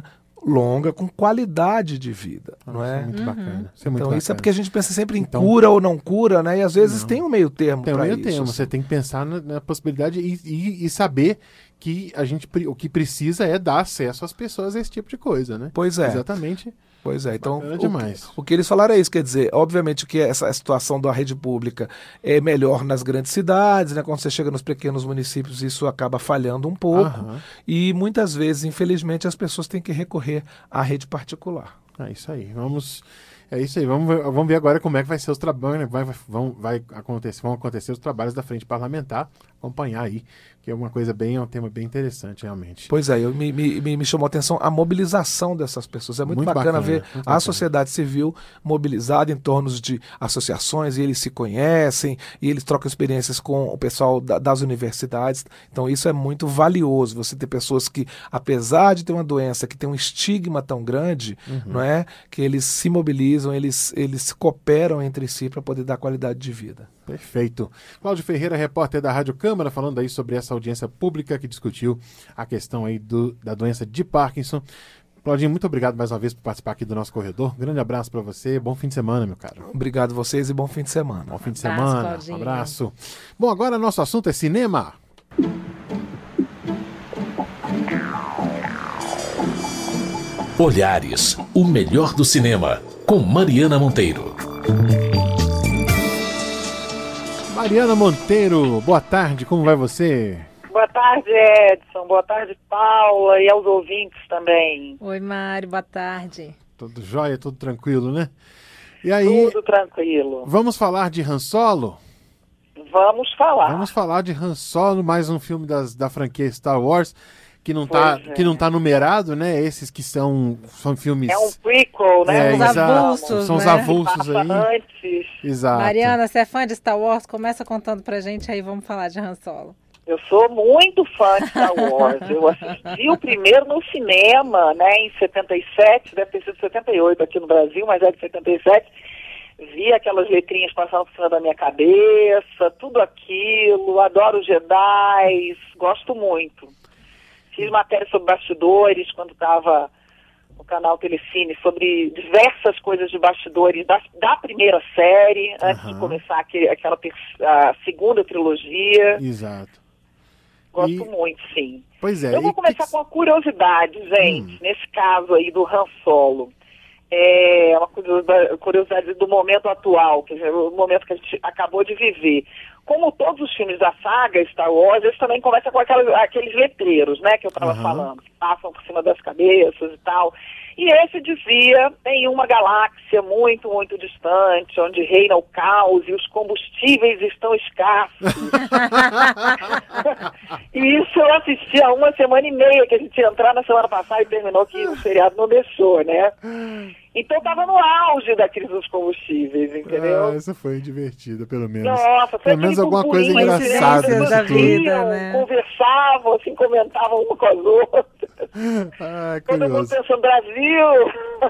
Speaker 7: longa, com qualidade de vida,
Speaker 3: Nossa,
Speaker 7: não é?
Speaker 3: é muito
Speaker 6: Uhum.
Speaker 3: bacana. Isso é muito
Speaker 7: Então
Speaker 3: bacana.
Speaker 7: isso é porque a gente pensa sempre em
Speaker 3: Então-
Speaker 7: cura ou não cura, né? E às vezes
Speaker 3: Não.
Speaker 7: tem um meio termo
Speaker 3: Tem um
Speaker 7: para
Speaker 3: meio
Speaker 7: isso.
Speaker 3: termo.
Speaker 7: assim.
Speaker 3: Você tem que pensar na, na possibilidade e, e- e saber que a gente, pre- o que precisa é dar acesso às pessoas a esse tipo de coisa, né?
Speaker 7: Pois é.
Speaker 3: Exatamente.
Speaker 7: Pois é, então
Speaker 3: Bacana
Speaker 7: o,
Speaker 3: demais.
Speaker 7: o que eles falaram é isso, quer dizer, obviamente que essa situação da rede pública é melhor nas grandes cidades, né? Quando você chega nos pequenos municípios isso acaba falhando um pouco
Speaker 3: Aham.
Speaker 7: e muitas vezes, infelizmente, as pessoas têm que recorrer à rede particular.
Speaker 3: É isso aí. Vamos. É isso aí. Vamos ver, vamos ver agora como é que vai ser os trabalhos, né? vai, vai, vão, vai acontecer, vão acontecer os trabalhos da frente parlamentar, acompanhar aí, que é uma coisa bem, é um tema bem interessante, realmente.
Speaker 7: Pois é, eu, me, me, me me chamou a atenção a mobilização dessas pessoas. É muito,
Speaker 3: Muito
Speaker 7: bacana,
Speaker 3: bacana,
Speaker 7: ver
Speaker 3: muito
Speaker 7: a
Speaker 3: bacana.
Speaker 7: sociedade civil mobilizada em torno de associações, e eles se conhecem, e eles trocam experiências com o pessoal da- das universidades. Então isso é muito valioso, você ter pessoas que, apesar de ter uma doença que tem um estigma tão grande,
Speaker 3: Uhum.
Speaker 7: não é, que eles se mobilizam, eles, eles cooperam entre si para poder dar qualidade de vida.
Speaker 3: Perfeito. Cláudio Ferreira, repórter da Rádio Câmara, falando aí sobre essa audiência pública que discutiu a questão aí do, da doença de Parkinson. Claudinho, muito obrigado mais uma vez por participar aqui do nosso corredor. Grande abraço para você. Bom fim de semana, meu caro.
Speaker 7: Obrigado a vocês e bom fim de semana.
Speaker 3: Bom fim de
Speaker 6: Abraço,
Speaker 3: semana.
Speaker 6: Claudinho.
Speaker 3: Um abraço. Bom, agora nosso assunto é cinema.
Speaker 1: Olhares, o melhor do cinema, com Mariana Monteiro.
Speaker 3: Mariana Monteiro, boa tarde, como vai você?
Speaker 8: Boa tarde, Edson. Boa tarde, Paula, e aos ouvintes também.
Speaker 6: Oi, Mário, boa tarde.
Speaker 3: Tudo jóia, tudo tranquilo, né? E aí,
Speaker 8: Tudo tranquilo.
Speaker 3: vamos falar de Han Solo?
Speaker 8: Vamos falar.
Speaker 3: Vamos falar de Han Solo, mais um filme das, da franquia Star Wars, que não tá,
Speaker 8: Pois é.
Speaker 3: que não tá numerado, né? Esses que são, são filmes...
Speaker 8: É um prequel, né?
Speaker 3: É,
Speaker 6: Os
Speaker 3: exato.
Speaker 6: avulsos,
Speaker 3: São os
Speaker 6: né?
Speaker 3: avulsos
Speaker 8: Passa
Speaker 3: aí.
Speaker 8: antes.
Speaker 3: Exato.
Speaker 6: Mariana, você é fã de Star Wars? Começa contando pra gente, aí vamos falar de Han Solo.
Speaker 8: Eu sou muito fã de Star Wars. Eu assisti o primeiro no cinema, né, em setenta e sete, deve ter sido setenta e oito aqui no Brasil, mas é de setenta e sete. Vi aquelas letrinhas passando por cima da minha cabeça, tudo aquilo, adoro Jedi, gosto muito. Fiz matéria sobre bastidores quando estava no canal Telecine, sobre diversas coisas de bastidores da, da primeira série, antes de
Speaker 3: Aham.
Speaker 8: começar aquele, aquela ter- a segunda trilogia.
Speaker 3: Exato.
Speaker 8: Gosto
Speaker 3: E-
Speaker 8: muito, sim.
Speaker 3: Pois é.
Speaker 8: Eu vou
Speaker 3: e
Speaker 8: começar
Speaker 3: que-
Speaker 8: com uma curiosidade, gente,
Speaker 3: Hum.
Speaker 8: nesse caso aí do Han Solo. É uma curiosidade, curiosidade do momento atual, que é o momento que a gente acabou de viver. Como todos os filmes da saga Star Wars, eles também começam com aquelas, aqueles letreiros, né, que eu estava
Speaker 3: Aham.
Speaker 8: falando, que passam por cima das cabeças e tal. E esse dizia, em uma galáxia muito, muito distante, onde reina o caos e os combustíveis estão escassos. E isso eu assisti há uma semana e meia, que a gente ia entrar na semana passada e terminou que o feriado não deixou, né? Então tava no auge da crise dos combustíveis, entendeu?
Speaker 3: Ah, essa foi divertida, pelo menos.
Speaker 8: Nossa, foi
Speaker 3: Pelo menos
Speaker 8: aquele
Speaker 3: alguma coisa
Speaker 8: burburinho,
Speaker 3: engraçada
Speaker 8: né?
Speaker 3: nisso
Speaker 6: da
Speaker 8: Eles
Speaker 3: tudo.
Speaker 6: vida,
Speaker 8: riam,
Speaker 6: né?
Speaker 8: conversavam, assim, comentavam uma com as outras.
Speaker 3: Ah,
Speaker 8: Todo mundo
Speaker 3: curioso.
Speaker 8: pensando, Brasil!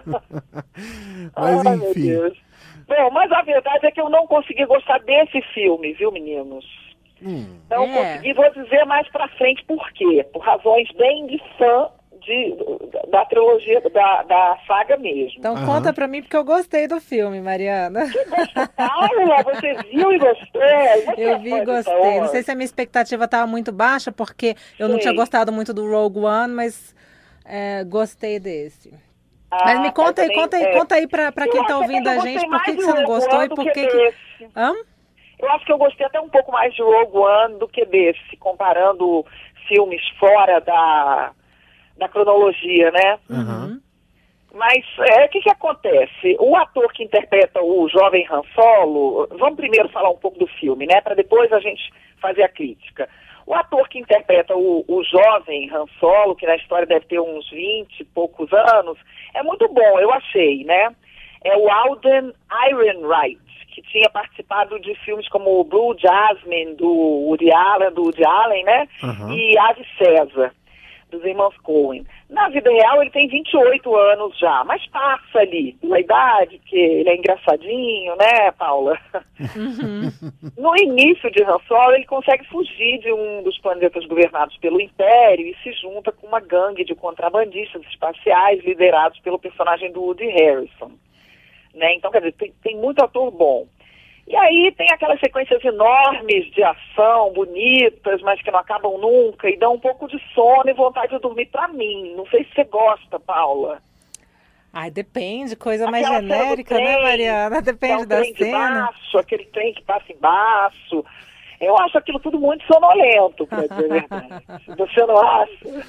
Speaker 3: Mas
Speaker 8: Ai, meu
Speaker 3: enfim.
Speaker 8: Deus. Bom, mas a verdade é que eu não consegui gostar desse filme, viu, meninos?
Speaker 3: Hum,
Speaker 8: Não
Speaker 6: É.
Speaker 8: consegui, vou dizer mais pra frente por quê. Por razões bem de fã de, da trilogia, da, da saga mesmo.
Speaker 6: Então
Speaker 3: Aham.
Speaker 6: conta pra mim, porque eu gostei do filme, Mariana.
Speaker 8: Paula, você viu e gostou? Você
Speaker 6: Eu
Speaker 8: é
Speaker 6: vi
Speaker 8: fã
Speaker 6: e
Speaker 8: de Star
Speaker 6: gostei. Não
Speaker 8: Wars?
Speaker 6: sei se a minha expectativa estava muito baixa, porque eu não
Speaker 8: Sim.
Speaker 6: tinha gostado muito do Rogue One, mas é, gostei desse.
Speaker 8: Ah,
Speaker 6: Mas me conta aí,
Speaker 8: também,
Speaker 6: conta aí,
Speaker 8: é.
Speaker 6: conta aí pra, pra
Speaker 8: Eu
Speaker 6: quem
Speaker 8: acho
Speaker 6: tá
Speaker 8: até
Speaker 6: ouvindo
Speaker 8: que eu
Speaker 6: a gente,
Speaker 8: gostei
Speaker 6: por que,
Speaker 8: mais
Speaker 6: que
Speaker 8: de
Speaker 6: você não
Speaker 8: Rogue
Speaker 6: gostou
Speaker 8: One
Speaker 6: e
Speaker 8: do
Speaker 6: por
Speaker 8: que
Speaker 6: que que...
Speaker 8: desse.
Speaker 6: Hã?
Speaker 8: Eu acho que eu gostei até um pouco mais de Rogue One do que desse, comparando filmes fora da, da cronologia, né?
Speaker 3: aham.
Speaker 8: Mas é, o que, que acontece? O ator que interpreta o jovem Han Solo, vamos primeiro falar um pouco do filme, né? Para depois a gente fazer a crítica. O ator que interpreta o, o jovem Han Solo, que na história deve ter uns vinte e poucos anos, é muito bom, eu achei, né? É o Alden Ehrenreich, que tinha participado de filmes como Blue Jasmine, do Woody Allen, do Woody Allen, né?
Speaker 3: Aham.
Speaker 8: E Ave César. dos irmãos Coen. Na vida real ele tem vinte e oito anos já, mas passa ali pela idade, porque ele é engraçadinho, né, Paula?
Speaker 6: Uhum.
Speaker 8: No início de Han Solo ele consegue fugir de um dos planetas governados pelo Império e se junta com uma gangue de contrabandistas espaciais liderados pelo personagem do Woody Harrelson. Né? Então, quer dizer, tem, tem muito ator bom. E aí tem aquelas sequências enormes de ação, bonitas, mas que não acabam nunca, e dão um pouco de sono e vontade de dormir pra mim. Não sei se você gosta, Paula.
Speaker 6: Ai, depende, coisa
Speaker 8: Aquela
Speaker 6: mais genérica,
Speaker 8: trem,
Speaker 6: né, Mariana? Depende
Speaker 8: é um
Speaker 6: da
Speaker 8: trem de
Speaker 6: cena.
Speaker 8: baixo, aquele trem que passa embaixo. Eu acho aquilo tudo muito sonolento, pra dizer a verdade. Você não acha?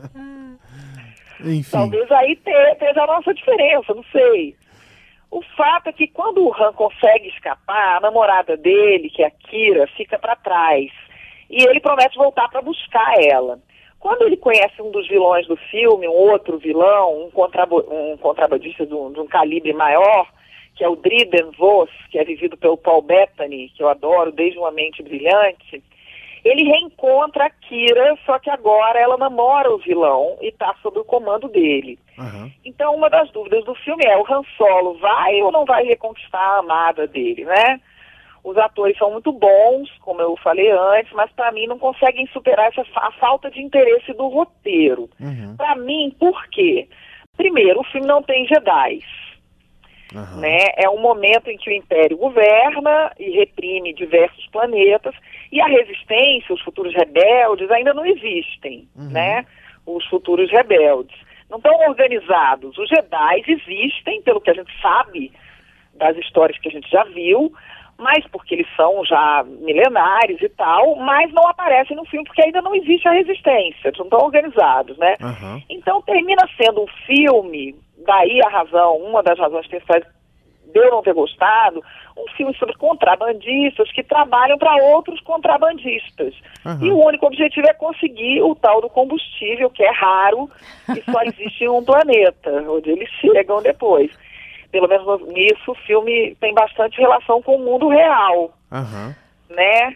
Speaker 3: Enfim.
Speaker 8: Talvez aí esteja a nossa diferença, não sei. O fato é que quando o Han consegue escapar, a namorada dele, que é a Kira, fica para trás. E ele promete voltar para buscar ela. Quando ele conhece um dos vilões do filme, um outro vilão, um, contrabo- um contrabandista de um, de um calibre maior, que é o Dryden Voss, que é vivido pelo Paul Bettany, que eu adoro desde Uma Mente Brilhante, ele reencontra a Kira, só que agora ela namora o vilão e está sob o comando dele.
Speaker 3: Uhum.
Speaker 8: Então, uma das dúvidas do filme é, o Han Solo vai ou não vai reconquistar a amada dele, né? Os atores são muito bons, como eu falei antes, mas para mim não conseguem superar essa fa- a falta de interesse do roteiro.
Speaker 3: Uhum.
Speaker 8: Para mim, por quê? Primeiro, o filme não tem Jedis.
Speaker 3: Uhum.
Speaker 8: Né? É um momento em que o Império governa e reprime diversos planetas, e a resistência, os futuros rebeldes, ainda não existem,
Speaker 3: Uhum.
Speaker 8: né? Os futuros rebeldes. Não estão organizados. Os Jedi existem, pelo que a gente sabe das histórias que a gente já viu, mas porque eles são já milenares e tal, mas não aparecem no filme porque ainda não existe a resistência, eles não estão organizados, né?
Speaker 3: Uhum.
Speaker 8: Então termina sendo um filme, daí a razão, uma das razões principais de eu não ter gostado, um filme sobre contrabandistas que trabalham para outros contrabandistas.
Speaker 3: Uhum.
Speaker 8: E o único objetivo é conseguir o tal do combustível, que é raro e só existe em um planeta, onde eles chegam depois. Pelo menos nisso, o filme tem bastante relação com o mundo real,
Speaker 3: Uhum.
Speaker 8: né?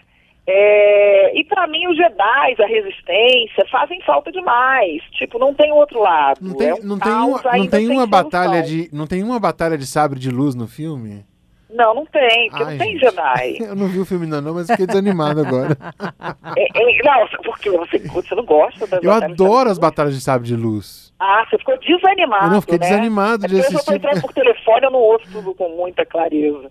Speaker 8: É, e para mim os Jedi, a resistência, fazem falta demais. Tipo, não tem outro lado.
Speaker 3: Não tem,
Speaker 8: é um
Speaker 3: não tem
Speaker 8: caos,
Speaker 3: uma, não
Speaker 8: ainda
Speaker 3: tem
Speaker 8: sem
Speaker 3: uma
Speaker 8: solução.
Speaker 3: batalha de, não tem uma batalha de sabre de luz no filme?
Speaker 8: Não, não tem, porque
Speaker 3: Ai,
Speaker 8: não tem
Speaker 3: gente.
Speaker 8: Jedi.
Speaker 3: Eu não vi o filme ainda não, mas fiquei desanimado agora.
Speaker 8: É, é, não, porque você, você não gosta das
Speaker 3: Eu
Speaker 8: batalhas de
Speaker 3: adoro
Speaker 8: sabre
Speaker 3: as
Speaker 8: de luz?
Speaker 3: batalhas de sabre de luz.
Speaker 8: Ah, você ficou desanimado,
Speaker 3: Eu não, fiquei
Speaker 8: né?
Speaker 3: desanimado
Speaker 8: É
Speaker 3: de
Speaker 8: porque eu
Speaker 3: assistir.
Speaker 8: estou entrando por telefone, eu não ouço tudo com muita clareza.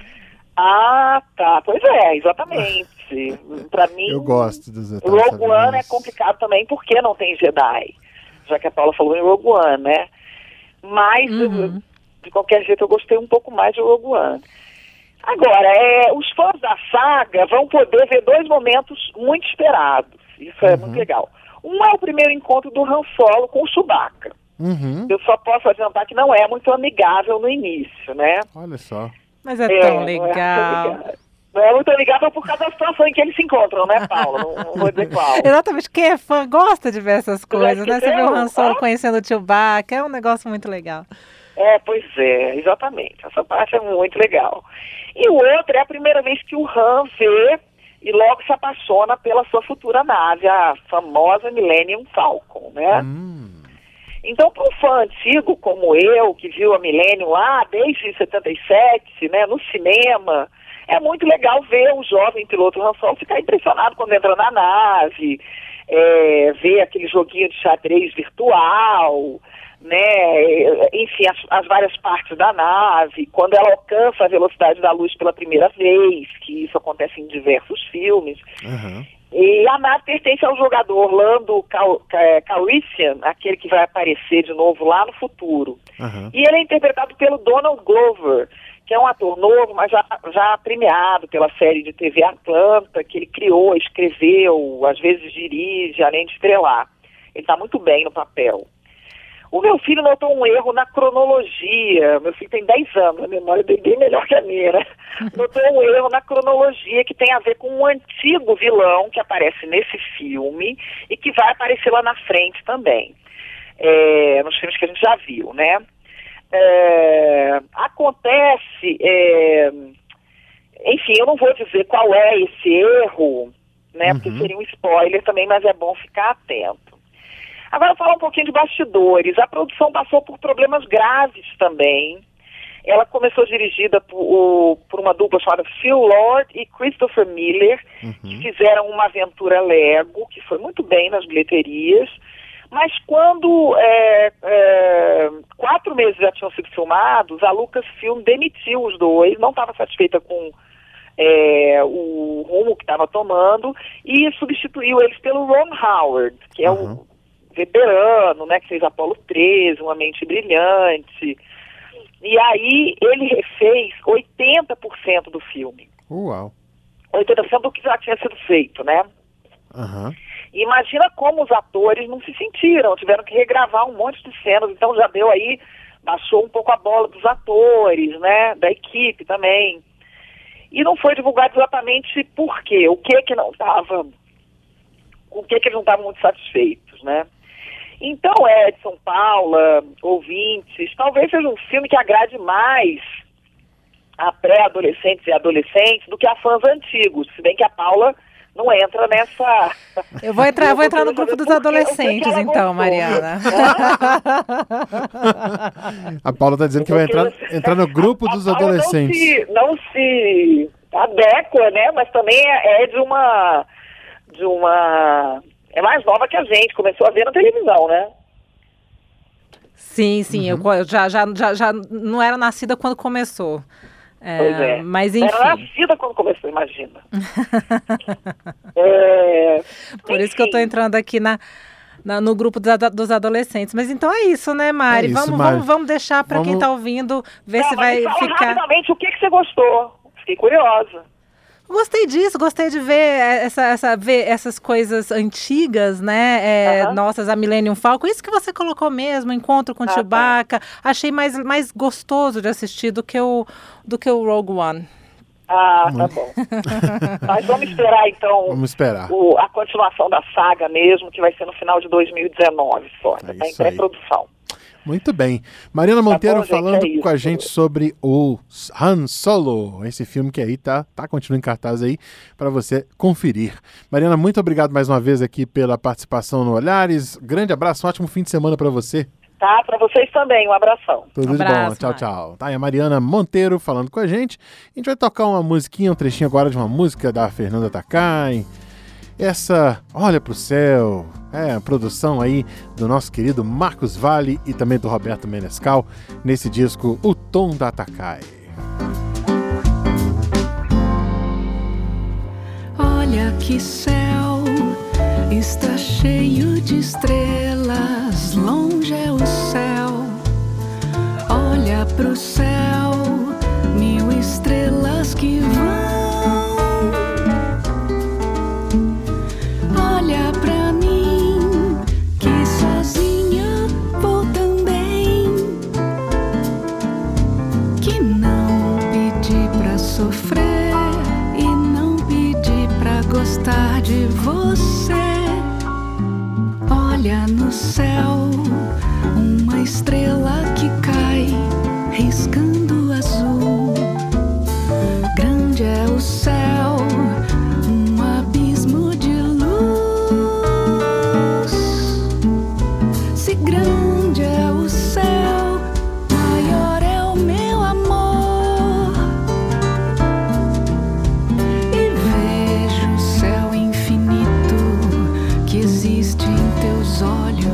Speaker 8: Ah, tá. Pois é, exatamente. Pra mim,
Speaker 3: Eu gosto dos
Speaker 8: o
Speaker 3: batalhas de
Speaker 8: Rogue
Speaker 3: sabre de
Speaker 8: One é
Speaker 3: luz.
Speaker 8: complicado também porque não tem Jedi. Já que a Paula falou em Rogue One, né? Mas,
Speaker 6: Uhum.
Speaker 8: de qualquer jeito, eu gostei um pouco mais de Rogue One. Agora, é, os fãs da saga vão poder ver dois momentos muito esperados. Isso é
Speaker 3: Uhum.
Speaker 8: muito legal. Um é o primeiro encontro do Han Solo com o Chewbacca.
Speaker 3: Uhum.
Speaker 8: Eu só posso adiantar que não é muito amigável no início, né?
Speaker 3: Olha só.
Speaker 6: Mas é,
Speaker 8: É,
Speaker 6: tão
Speaker 8: não é
Speaker 6: legal.
Speaker 8: muito amigável. Não é muito amigável por causa da situação em que eles se encontram, né, Paula? Não, não vou dizer qual.
Speaker 6: Exatamente, quem é fã gosta de ver essas coisas, né? Você vê o Han Solo
Speaker 8: Ah.
Speaker 6: conhecendo o Chewbacca, é um negócio muito legal.
Speaker 8: É, pois é, exatamente. Essa parte é muito legal. E o outro é a primeira vez que o Han vê e logo se apaixona pela sua futura nave, a famosa Millennium Falcon, né?
Speaker 3: Hum.
Speaker 8: Então, para um fã antigo como eu, que viu a Millennium lá desde setenta e sete, né, no cinema, é muito legal ver o jovem piloto Han Solo ficar impressionado quando entra na nave, é, ver aquele joguinho de xadrez virtual, né, enfim, as, as várias partes da nave, quando ela alcança a velocidade da luz pela primeira vez, que isso acontece em diversos filmes.
Speaker 3: Uhum.
Speaker 8: E a nave pertence ao jogador Lando Cal- Ca- Calrissian, aquele que vai aparecer de novo lá no futuro.
Speaker 3: Uhum.
Speaker 8: E ele é interpretado pelo Donald Glover, que é um ator novo, mas já, já premiado pela série de T V Atlanta, que ele criou, escreveu, às vezes dirige, além de estrelar. Ele está muito bem no papel. O meu filho notou um erro na cronologia. Meu filho tem dez anos, a memória dele é bem melhor que a minha, né? Notou um erro na cronologia que tem a ver com um antigo vilão que aparece nesse filme e que vai aparecer lá na frente também, é, nos filmes que a gente já viu, né? É, acontece, é, enfim, eu não vou dizer qual é esse erro, né? Porque
Speaker 3: Uhum.
Speaker 8: seria um spoiler também, mas é bom ficar atento. Agora, falar um pouquinho de bastidores. A produção passou por problemas graves também. Ela começou dirigida por, por uma dupla chamada Phil Lord e Christopher Miller, uhum. que fizeram uma aventura Lego, que foi muito bem nas bilheterias. Mas quando é, é, quatro meses já tinham sido filmados, a Lucasfilm demitiu os dois, não estava satisfeita com é, o rumo que estava tomando, e substituiu eles pelo Ron Howard, que é uhum. o veterano, né, que fez Apollo treze, Uma Mente Brilhante. E aí ele refez oitenta por cento do filme.
Speaker 3: Uau!
Speaker 8: oitenta por cento do que já tinha sido feito, né?
Speaker 3: Aham. Uhum.
Speaker 8: Imagina como os atores não se sentiram, tiveram que regravar um monte de cenas, então já deu aí, baixou um pouco a bola dos atores, né, da equipe também. E não foi divulgado exatamente por quê, o que que não estava, com o que que eles não estavam muito satisfeitos, né. Então, Edson, Paula, ouvintes, talvez seja um filme que agrade mais a pré-adolescentes e adolescentes do que a fãs antigos, se bem que a Paula não entra nessa...
Speaker 6: Eu vou entrar, eu vou entrar no grupo dos adolescentes, então, Mariana.
Speaker 3: A Paula está dizendo que vai entrar, entrar no grupo dos adolescentes.
Speaker 8: Não se, não se adequa, né? Mas também é, é de uma... de uma... é mais nova que a gente, começou a ver na televisão, né?
Speaker 6: Sim, sim, uhum. eu já, já, já, já não era nascida quando começou. É,
Speaker 8: pois é.
Speaker 6: Mas enfim.
Speaker 8: Era nascida quando começou, imagina. é,
Speaker 6: Por enfim. Isso que eu tô entrando aqui na, na, no grupo dos, dos adolescentes. Mas então é isso, né, Mari? É isso, vamos, Mari. Vamos, vamos deixar para vamos... quem tá ouvindo, ver Não, se vai
Speaker 8: fala
Speaker 6: ficar...
Speaker 8: rapidamente o que, que você gostou. Fiquei curiosa.
Speaker 6: Gostei disso, gostei de ver, essa, essa, ver essas coisas antigas, né, é, uhum. nossas, a Millennium Falcon, isso que você colocou mesmo, Encontro com ah, Chewbacca, tá. achei mais, mais gostoso de assistir do que o, do que o Rogue One.
Speaker 8: Ah, tá bom. Mas vamos esperar, então,
Speaker 3: vamos esperar.
Speaker 8: O, a continuação da saga mesmo, que vai ser no final de dois mil e dezenove só, está é em pré-produção.
Speaker 3: Muito bem. Mariana Monteiro tá bom, falando gente, é com a gente sobre o Han Solo, esse filme que aí tá, tá continua em cartaz aí para você conferir. Mariana, muito obrigado mais uma vez aqui pela participação no Olhares. Grande abraço, um ótimo fim de semana para você.
Speaker 8: Tá, para vocês também, um abração.
Speaker 3: Tudo
Speaker 6: um
Speaker 3: de
Speaker 6: abraço,
Speaker 3: bom, tchau, tchau. Tá, e a Mariana Monteiro falando com a gente. A gente vai tocar uma musiquinha, um trechinho agora de uma música da Fernanda Takai. Essa Olha pro Céu, é a produção aí do nosso querido Marcos Valle e também do Roberto Menescal, nesse disco O Tom da Takai.
Speaker 2: Olha que céu, está cheio de estrelas, longe é o céu. Olha pro céu, mil estrelas que vão. Olha pra mim, que sozinha vou também. Que não pedi pra sofrer e não pedi pra gostar de você. Olha no céu, uma estrela que cai, riscando azul. Grande é o céu, um abismo de grande é o céu, maior é o meu amor. E vejo o céu infinito que existe em teus olhos.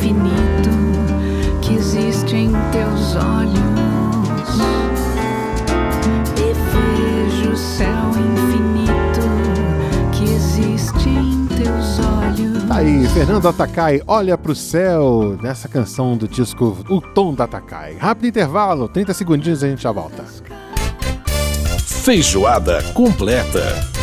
Speaker 2: infinito que existe em teus olhos. E vejo o céu infinito que existe em teus olhos.
Speaker 3: Tá aí, Fernanda Takai, Olha pro Céu, nessa canção do disco O Tom da Takai. Rápido intervalo, trinta segundinhos e a gente já volta.
Speaker 1: Feijoada completa.